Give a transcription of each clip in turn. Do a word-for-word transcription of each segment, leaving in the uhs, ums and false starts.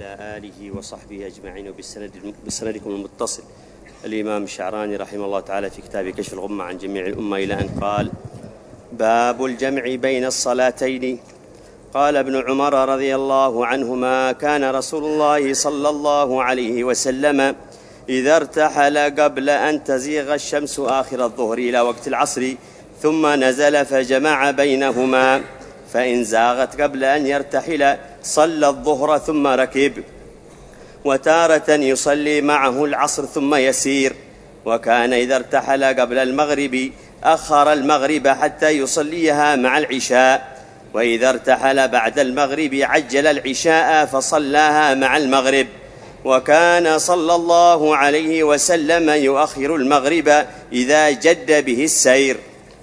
وعلى آله وصحبه أجمعين. وبالسند بسندكم المتصل الإمام الشعراني رحمه الله تعالى في كتاب كشف الغمة عن جميع الأمة إلى أن قال: باب الجمع بين الصلاتين. قال ابن عمر رضي الله عنهما: كان رسول الله صلى الله عليه وسلم إذا ارتحل قبل أن تزيغ الشمس آخر الظهر إلى وقت العصر ثم نزل فجمع بينهما، فإن زاغت قبل أن يرتحل صلى الظهر ثم ركب، وتارة يصلي معه العصر ثم يسير. وكان إذا ارتحل قبل المغرب أخر المغرب حتى يصليها مع العشاء، وإذا ارتحل بعد المغرب عجل العشاء فصلاها مع المغرب. وكان صلى الله عليه وسلم يؤخر المغرب إذا جد به السير.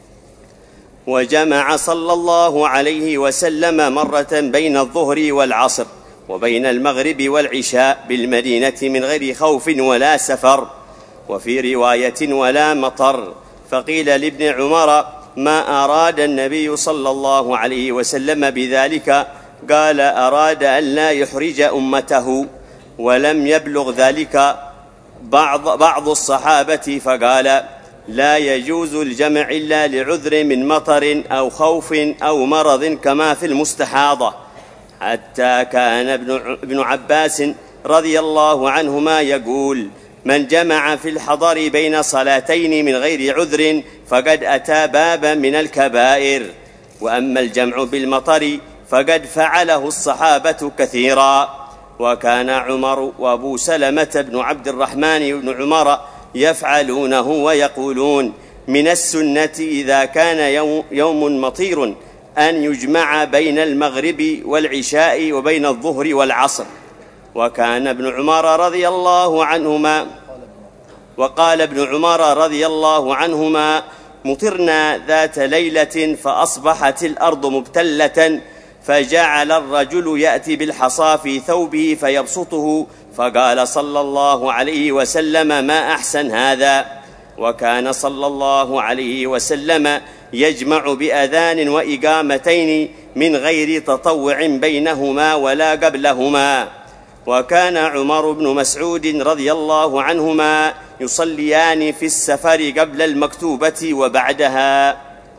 وجمع صلى الله عليه وسلم مرة بين الظهر والعصر وبين المغرب والعشاء بالمدينة من غير خوف ولا سفر، وفي رواية ولا مطر. فقيل لابن عمر: ما أراد النبي صلى الله عليه وسلم بذلك؟ قال: أراد أن لا يحرج أمته. ولم يبلغ ذلك بعض, بعض الصحابة فقال: لا يجوز الجمع إلا لعذر من مطر أو خوف أو مرض كما في المستحاضة. حتى كان ابن عباس رضي الله عنهما يقول: من جمع في الحضر بين صلاتين من غير عذر فقد أتى بابا من الكبائر. وأما الجمع بالمطر فقد فعله الصحابة كثيرا. وكان عمر وأبو سلمة بن عبد الرحمن بن عمر يفعلونه ويقولون: من السنة إذا كان يوم, يوم مطير أن يجمع بين المغرب والعشاء وبين الظهر والعصر. وكان ابن عمر رضي الله عنهما وقال ابن عمر رضي الله عنهما: مطرنا ذات ليلة فأصبحت الأرض مبتلة، فجعل الرجل يأتي بالحصى في ثوبه فيبسطه، فقال صلى الله عليه وسلم: ما أحسن هذا. وكان صلى الله عليه وسلم يجمع بأذان وإقامتين من غير تطوع بينهما ولا قبلهما. وكان عمر بن مسعود رضي الله عنهما يصليان في السفر قبل المكتوبة وبعدها.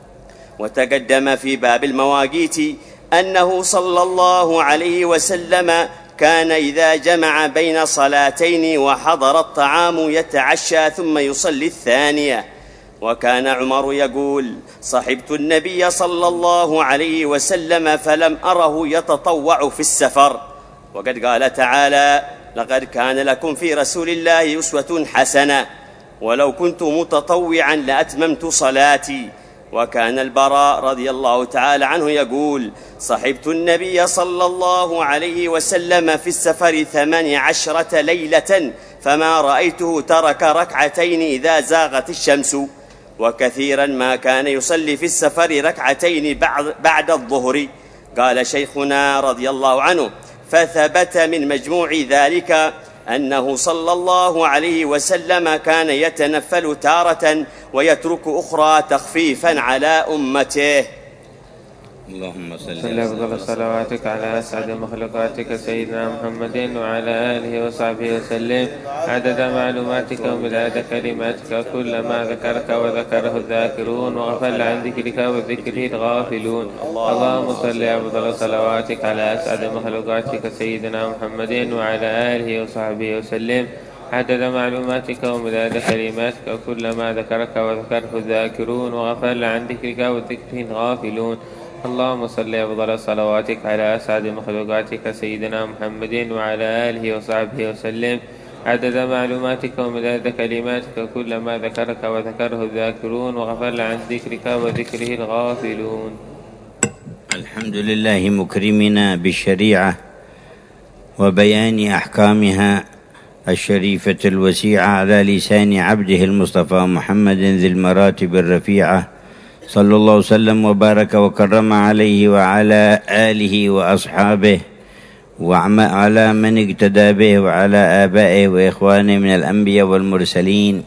وتقدم في باب المواقيت أنه صلى الله عليه وسلم كان إذا جمع بين صلاتين وحضر الطعام يتعشى ثم يصلي الثانية. وكان عمر يقول: صحبت النبي صلى الله عليه وسلم فلم أره يتطوع في السفر. وقد قال تعالى: لقد كان لكم في رسول الله أسوة حسنة، ولو كنت متطوعا لأتممت صلاتي. وكان البراء رضي الله تعالى عنه يقول: صحبت النبي صلى الله عليه وسلم في السفر ثمان عشرة ليلة فما رأيته ترك ركعتين إذا زاغت الشمس. وكثيرا ما كان يصلي في السفر ركعتين بعد الظهر. قال شيخنا رضي الله عنه: فثبت من مجموع ذلك أنه صلى الله عليه وسلم كان يتنفل تارة ويترك أخرى تخفيفا على أمته. اللهم صل أفضل صلواتك على أسعد مخلوقاتك سيدنا محمد وعلى آله وصحبه وسلم عدد معلوماتك ومداد كلماتك، كل ما ذكرك وذكره الذاكرون وغفل عن ذكرك وذكره الغافلون. اللهم صل أفضل صلواتك على أسعد مخلوقاتك سيدنا محمد وعلى آله وصحبه وسلم عدد معلوماتك ومداد كلماتك، كل ما ذكرك وذكره الذاكرون وغفل عن ذكرك وذكره الغافلون. اللهم صل أفضل صلواتك على أسعد مخلوقاتك سيدنا محمد وعلى آله وصحبه وسلم عدد معلوماتك ومداد كلماتك، كل ما ذكرك وذكره الذاكرون وغفل عن ذكرك وذكره الغافلون. الحمد لله مكرمنا بالشريعة وبيان أحكامها الشريفة الوسيعة على لسان عبده المصطفى محمد ذي المراتب الرفيعة، صلى الله وسلم وبارك وكرم عليه وعلى آله وأصحابه وعلى من اقتدى به وعلى آبائه وإخوانه من الأنبياء والمرسلين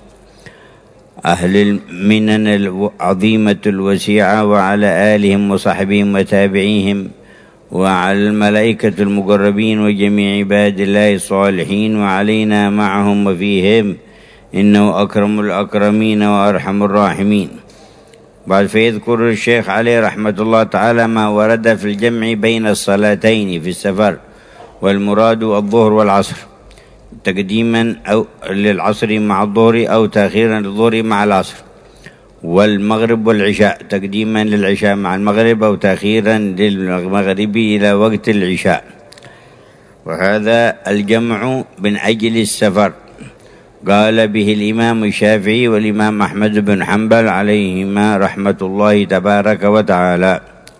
أهل المنن العظيمة الوسيعة، وعلى آلهم وصحبهم وتابعيهم وعلى الملائكة المقربين وجميع عباد الله الصالحين وعلينا معهم وفيهم، إنه أكرم الأكرمين وأرحم الراحمين. بعد فيذكر الشيخ عليه رحمة الله تعالى ما ورد في الجمع بين الصلاتين في السفر، والمراد الظهر والعصر، تقديما أو للعصر مع الظهر أو تأخيرا للظهر مع العصر، والمغرب والعشاء تقديما للعشاء مع المغرب أو تأخيرا للمغرب إلى وقت العشاء. وهذا الجمع من أجل السفر قال به الإمام الشافعي والإمام أحمد بن حنبل عليهما رحمة الله تبارك وتعالى،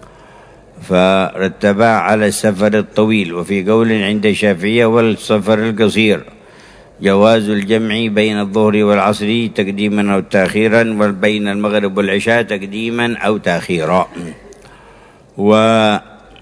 فرتبا على السفر الطويل. وفي قول عند الشافعية والسفر القصير جواز الجمع بين الظهر والعصر تقديما أو تأخيرا، وبين المغرب والعشاء تقديما أو تأخيرا. ونظر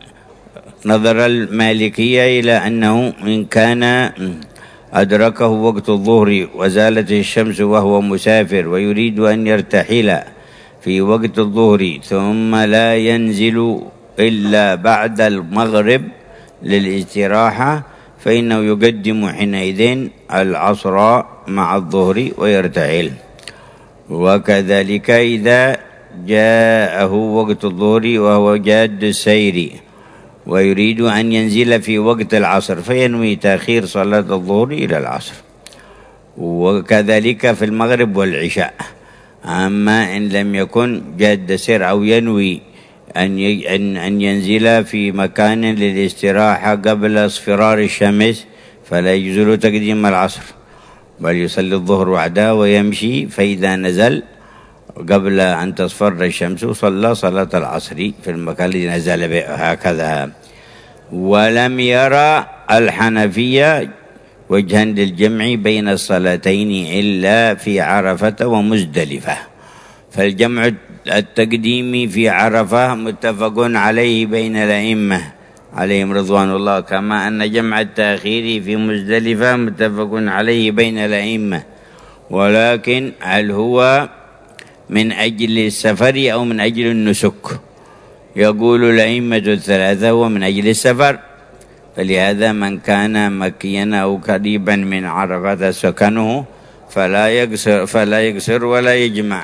المالكية إلى أنه إن كان أدركه وقت الظهر وزالت الشمس وهو مسافر ويريد أن يرتحل في وقت الظهر ثم لا ينزل إلا بعد المغرب للاستراحة، فإنه يقدم حينئذ العصر مع الظهر ويرتحل. وكذلك إذا جاءه وقت الظهر وهو جاد السير ويريد أن ينزل في وقت العصر فينوي تأخير صلاة الظهر إلى العصر. وكذلك في المغرب والعشاء. أما إن لم يكن جاد السير أو ينوي أن أن ينزل في مكان للاستراحة قبل اصفرار الشمس فلا يجوز له تقديم العصر، بل يصلي الظهر وحده ويمشي، فإذا نزل قبل أن تصفر الشمس صلى صلاة العصر في المكان الذي نزل به، هكذا. ولم يرى الحنفية وجها للجمع بين الصلاتين إلا في عرفة ومزدلفة، فالجمع التقديم في عرفة متفق عليه بين الأئمة عليهم رضوان الله، كما أن جمع التأخير في مزدلفة متفق عليه بين الأئمة. ولكن هل هو من أجل السفر أو من أجل النسك؟ يقول الأئمة الثلاثة هو من أجل السفر، فلهذا من كان مكيا أو قريبا من عرفة سكنه فلا يقصر فلا يقصر ولا يجمع.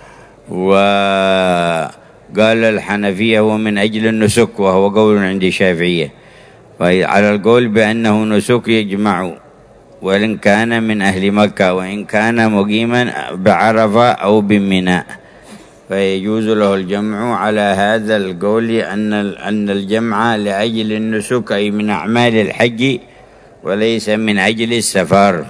وقال الحنفية هو من أجل النسك، وهو قول عند الشافعية، وعلى القول بأنه نسك يجمع وإن كان من أهل مكة وإن كان مقيما بعرفة أو بمنى، فيجوز له الجمع على هذا القول أن أن الجمع لأجل النسك أي من أعمال الحج وليس من أجل السفر.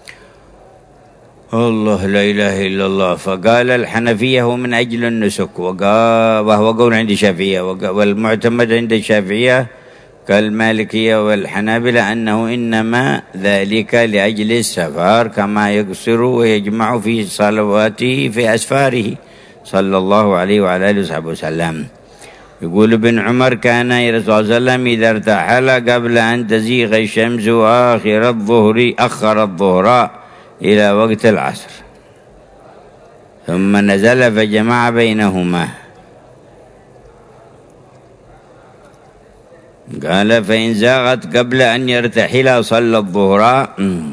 الله لا إله إلا الله. فقال الحنفية هو من أجل النسك، وهو قول عند الشافعية، والمعتمد عند الشافعية كالمالكية والحنابلة أنه إنما ذلك لأجل السفر، كما يقصر ويجمع في صلواته في أسفاره صلى الله عليه وعلى آله وصحبه وسلم. يقول ابن عمر كان الرسول صلى الله عليه وسلم إذا ارتحل قبل أن تزيغ الشمس آخر الظهر أخر الظهر إلى وقت العصر ثم نزل فجمع بينهما. قال فإن زاغت قبل أن يرتحل صلى الظهر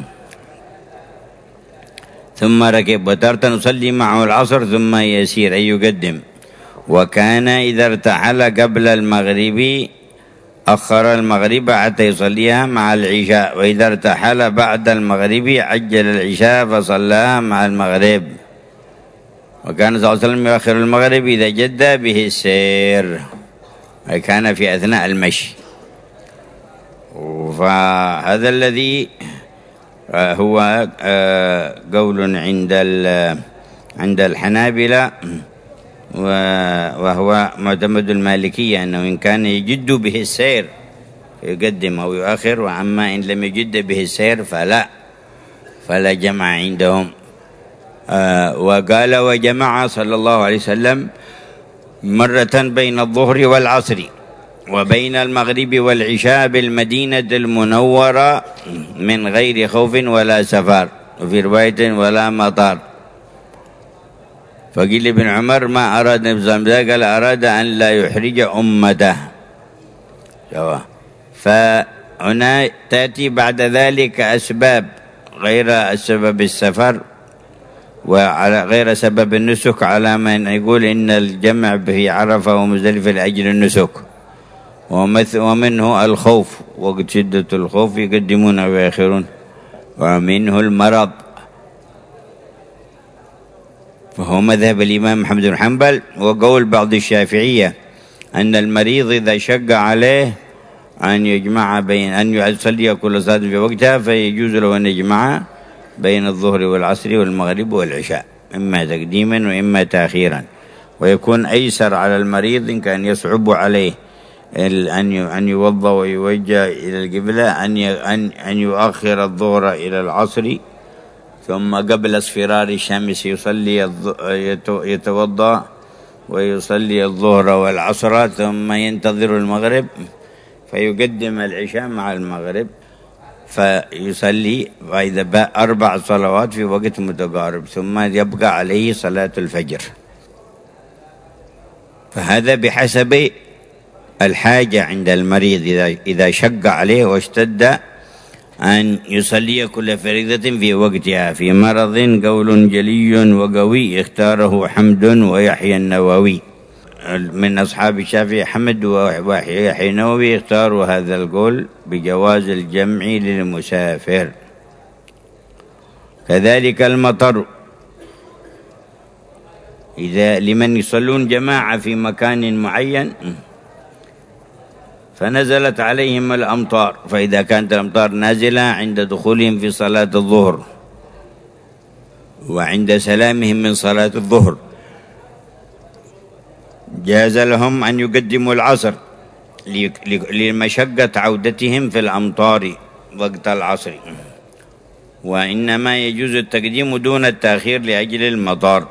ثم ركب، وتارة نصلي معه العصر ثم يسير أي يقدم. وكان إذا ارتحل قبل المغرب أخر المغرب حتى يصليها مع العشاء، وإذا ارتحل بعد المغرب عجل العشاء فصلاها مع المغرب. وكان صلى الله عليه وسلم يؤخر المغرب إذا جد به السير، أي كان في أثناء المشي. فهذا الذي هو قول عند عند الحنابلة، وهو معتمد المالكية أنه إن كان يجد به السير يقدم أو يؤخر، وأما إن لم يجد به السير فلا فلا جمع عندهم. وقال وجمع صلى الله عليه وسلم مرة بين الظهر والعصر وبين المغرب والعشاء بالمدينة المنورة من غير خوف ولا سفر، وفي رواية ولا مطار. فقيل ابن عمر ما أراد نفسه، قال أراد أن لا يحرج أمته، سواء. فهنا تأتي بعد ذلك أسباب غير السبب السفر وعلى غير سبب النسك، على من يقول إن الجمع في عرفة ومزدلفة لأجل النسك، ومنه الخوف، وقت شدة الخوف يقدمون ويأخرون، ومنه المرض. فهو مذهب الإمام محمد بن حنبل. وقول بعض الشافعية أن المريض إذا شق عليه أن يجمع بين أن يصلي كل صلاة في وقتها فيجوز له أن يجمع بين الظهر والعصر والمغرب والعشاء، إما تقديما وإما تأخيرا، ويكون أيسر على المريض إن كان يصعب عليه أن يوضأ ويوجه إلى القبلة أن أن يؤخر الظهر إلى العصر، ثم قبل اصفرار الشمس يصلي يتوضأ ويصلي الظهر والعصر، ثم ينتظر المغرب فيقدم العشاء مع المغرب فيصلي، فإذا باء أربع صلوات في وقت متقارب، ثم يبقى عليه صلاة الفجر. فهذا بحسب الحاجة عند المريض، إذا إذا شق عليه واشتد أن يصلي كل فريضة في وقتها. في مرض قول جلي وقوي اختاره حمد ويحيى النووي من أصحاب الشافعي، حمد ويحيى النووي اختاروا هذا القول بجواز الجمع للمسافر. كذلك المطر، إذا لمن يصلون جماعة في مكان معين فنزلت عليهم الأمطار، فإذا كانت الأمطار نازلة عند دخولهم في صلاة الظهر وعند سلامهم من صلاة الظهر، جاز لهم أن يقدموا العصر لمشقة عودتهم في الأمطار وقت العصر، وإنما يجوز التقديم دون التأخير لأجل المطر.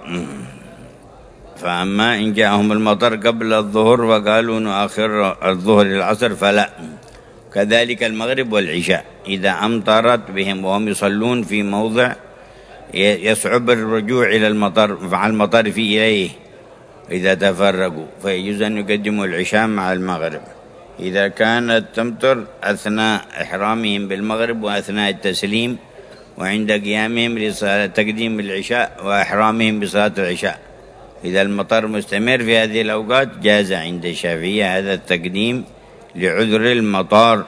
فأما إن جاءهم المطر قبل الظهر وقالوا نؤخر الظهر للعصر فلا. كذلك المغرب والعشاء إذا أمطرت بهم وهم يصلون في موضع يصعب الرجوع إلى المطر مع المطر في إليه إذا تفرقوا، فيجوز أن يقدموا العشاء مع المغرب إذا كانت تمطر أثناء إحرامهم بالمغرب وأثناء التسليم وعند قيامهم لتقديم العشاء وإحرامهم بصلاة العشاء. إذا المطر مستمر في هذه الأوقات جاز عند الشافعية هذا التقديم لعذر المطار.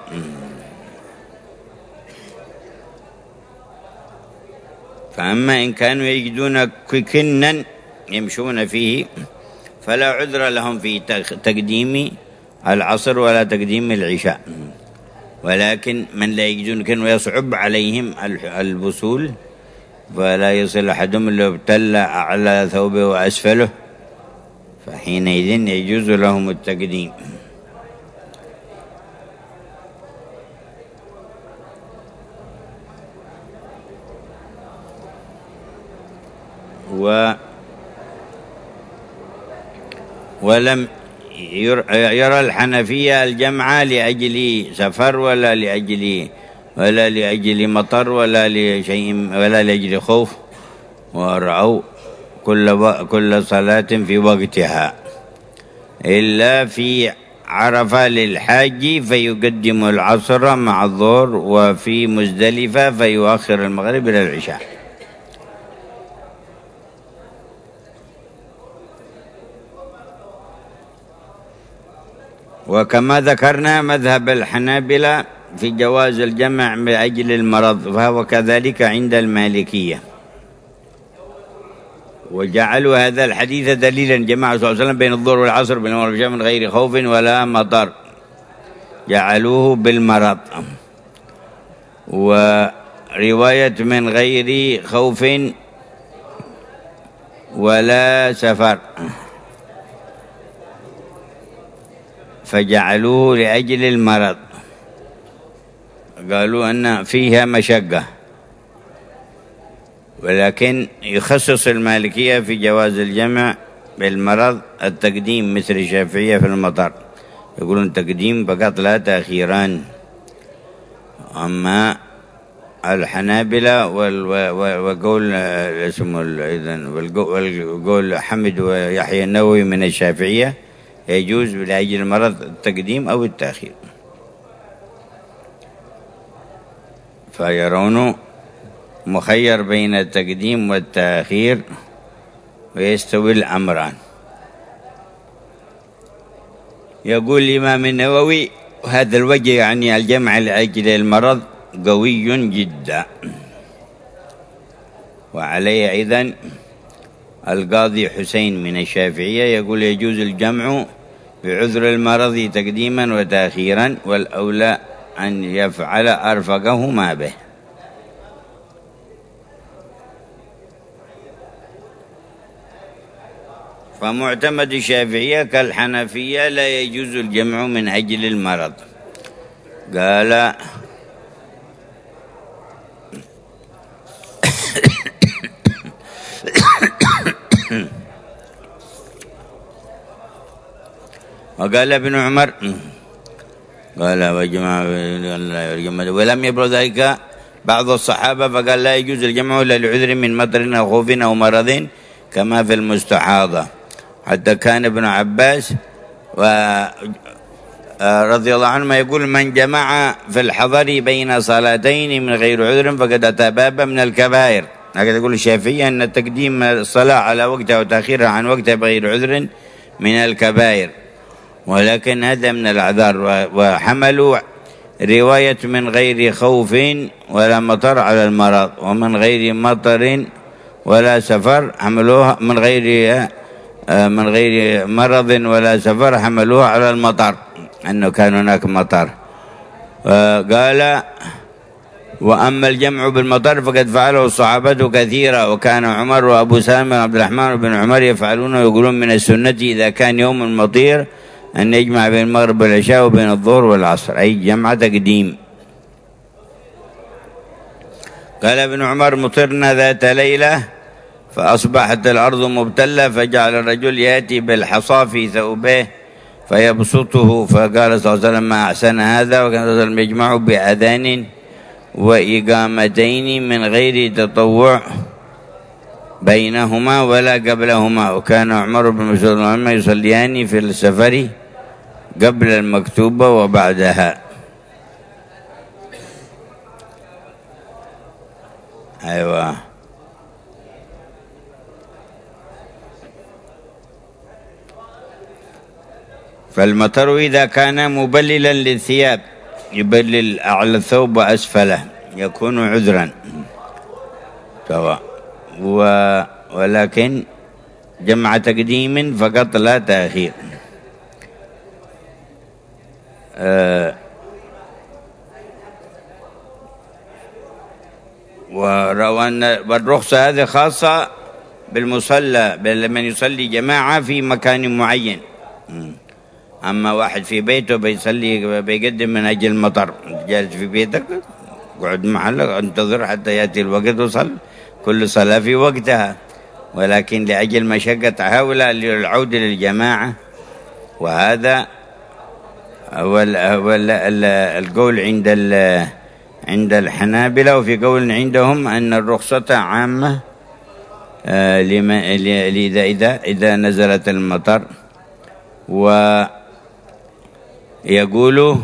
فأما إن كانوا يجدون كنا يمشون فيه فلا عذر لهم في تقديم العصر ولا تقديم العشاء، ولكن من لا يجدون كن ويصعب عليهم الوصول ولا يصل أحدهم إلا ابتل أعلى ثوبه وأسفله، فحينئذ يجوز لهم التقديم. و ولم يرى الحنفية الجمع لأجل سفر ولا لأجل ولا لأجل مطر ولا لشيء ولا لأجل خوف، ورأوا كل كل صلاة في وقتها إلا في عرفة للحاج فيقدم العصر مع الظهر، وفي مزدلفة فيؤخر المغرب إلى العشاء. وكما ذكرنا مذهب الحنابلة في جواز الجمع بأجل المرض، فهو كذلك عند المالكية، وجعلوا هذا الحديث دليلا جماعة صلى الله عليه وسلم بين الظهر والعصر بين المغرب والعشاء من غير خوف ولا مطر، جعلوه بالمرض. ورواية من غير خوف ولا سفر فجعلوه لأجل المرض، قالوا أن فيها مشقة، ولكن يخصص المالكية في جواز الجمع بالمرض التقديم مثل الشافعية في المطر، يقولون تقديم فقط لا تأخيران. أما الحنابلة وقول اسمه إذن والقول حمد ويحيى النووي من الشافعية يجوز لأجل المرض التقديم أو التأخير. فيرون مخير بين التقديم والتأخير ويستوي الأمران. يقول الإمام النووي هذا الوجه يعني الجمع لأجل المرض قوي جدا. وعليه أيضا القاضي حسين من الشافعية يقول يجوز الجمع بعذر المرض تقديما وتأخيرا، والأولى أن يفعل أرفقهما به. فمعتمد الشافعية كالحنفية لا يجوز الجمع من أجل المرض. قال وقال ابن عمر قال وجمع ولم يبلغ ذلك بعض الصحابة فقال لا يجوز الجمع إلا لعذر من مطر أو خوف أو مرض كما في المستحاضة. حتى كان ابن عباس رضي الله عنهما يقول من جمع في الحضر بين صلاتين من غير عذر فقد أتى بابا من الكبائر. هكذا يقول الشافعية أن تقديم الصلاة على وقتها وتأخيرها عن وقتها بغير عذر من الكبائر، ولكن هذا من الأعذار. وحملوا رواية من غير خوف ولا مطر على المرض، ومن غير مطر ولا سفر حملوها من غير من غير مرض ولا سفر حملوها على المطر، أنه كان هناك مطر. قال وأما الجمع بالمطر فقد فعله الصحابة كثيرا، وكان عمر وأبو سلمة وعبد الرحمن بن عمر يفعلون ويقولون من السنة إذا كان يوم مطير أن يجمع بين المغرب والعشاء وبين الظهر والعصر، أي جمع تقديم. قال ابن عمر مطرنا ذات ليلة فأصبحت الأرض مبتلة فجعل الرجل يأتي بالحصى في ثوبه فيبسطه، فقال صلى الله عليه وسلم ما أحسن هذا. وكان صلى الله عليه وسلم يجمع بأذان وإقامتين من غير تطوع بينهما ولا قبلهما. وكان عمر بن مسعود وعمر يصليان في السفر قبل المكتوبة وبعدها. أيوة. فالمطر إذا كان مبللا للثياب يبلل أعلى الثوب وأسفله يكون عذرا سواء، ولكن جمع تقديم فقط لا تأخير. أه وروى أن الرخصة هذه خاصة بالمصلى لمن يصلي جماعة في مكان معين. أما واحد في بيته بيصلي بيقدم من أجل المطر، جالس في بيتك قعد محلك انتظر حتى يأتي الوقت وصل، كل صلاة في وقتها. ولكن لأجل مشقة هؤلاء للعودة للجماعة، وهذا هو القول عند عند الحنابلة. وفي قول عندهم أن الرخصة عامة لإذا إذا إذا نزلت المطر. ويقول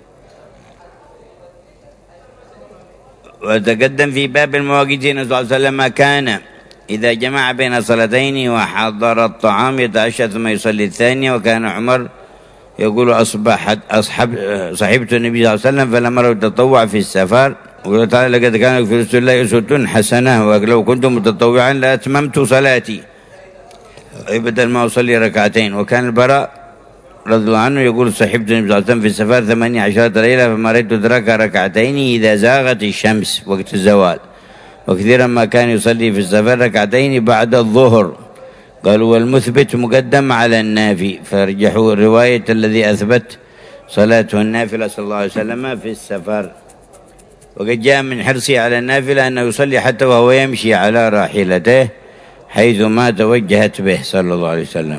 وتقدم في باب المواقيت أن صلى الله عليه وسلم كان إذا جمع بين صلاتين وحضر الطعام يتعشى ثم يصلي الثانية. وكان عمر يقول أصبحت أصحب صحبت النبي صلى الله عليه وسلم فلم أروا التطوع في السفر. وقال تعالى لقد كان في رسول الله أسوة حسنة ولو كنت متطوعا لأتممت صلاتي بدل ما أصلي ركعتين. وكان البراء رضي الله عنه يقول صحبت النبي صلى الله عليه وسلم في السفر ثمانية عشرة ليلة فما رأيت أدرك ركعتين إذا زاغت الشمس وقت الزوال، وكثيرا ما كان يصلي في السفر ركعتين بعد الظهر. قالوا والمثبت مقدم على النافي، فرجحوا الرواية الذي أثبت صلاته النافلة صلى الله عليه وسلم في السفر. وقد جاء من حرصه على النافلة أنه يصلي حتى وهو يمشي على راحلته حيث ما توجهت به صلى الله عليه وسلم.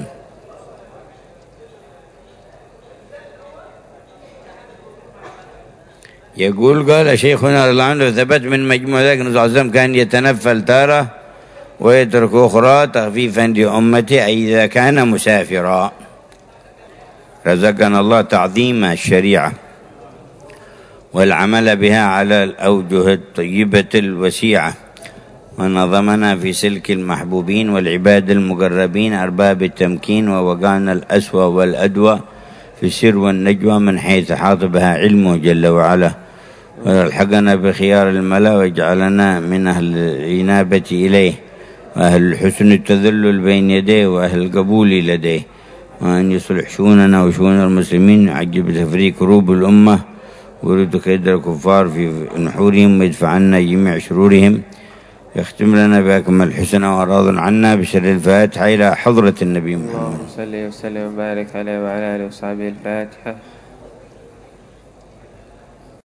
يقول قال شيخنا رضي الله عنه ثبت من مجموع ذلك أن صلى الله عليه وسلم كان يتنفل تارة ويترك أخرى تخفيفا لأمته أي إذا كان مسافرا. رزقنا الله تعظيم الشريعة. والعمل بها على الأوجه الطيبة الوسيعة، ونظمنا في سلك المحبوبين والعباد المقربين أرباب التمكين، ووقعنا الأسوأ والأدوى في السر والنجوى من حيث حاط بها علمه جل وعلا، والحقنا بخيار الملا، واجعلنا من أهل الإنابة إليه وأهل الحسن التذلل بين يديه وأهل القبول لديه، وأن يصلح شؤوننا وشؤون المسلمين، ويعجب تفريق كروب الأمة، ويرد كيد الكفار في نحورهم، ويدفع عنا جميع شرورهم، يختم لنا بأكمل الحسنى وراض عنا بشر الفاتحة إلى حضرة النبي محمد. اللهم صل وسلم وبارك عليه وعلى آله وصحبه. الفاتحة.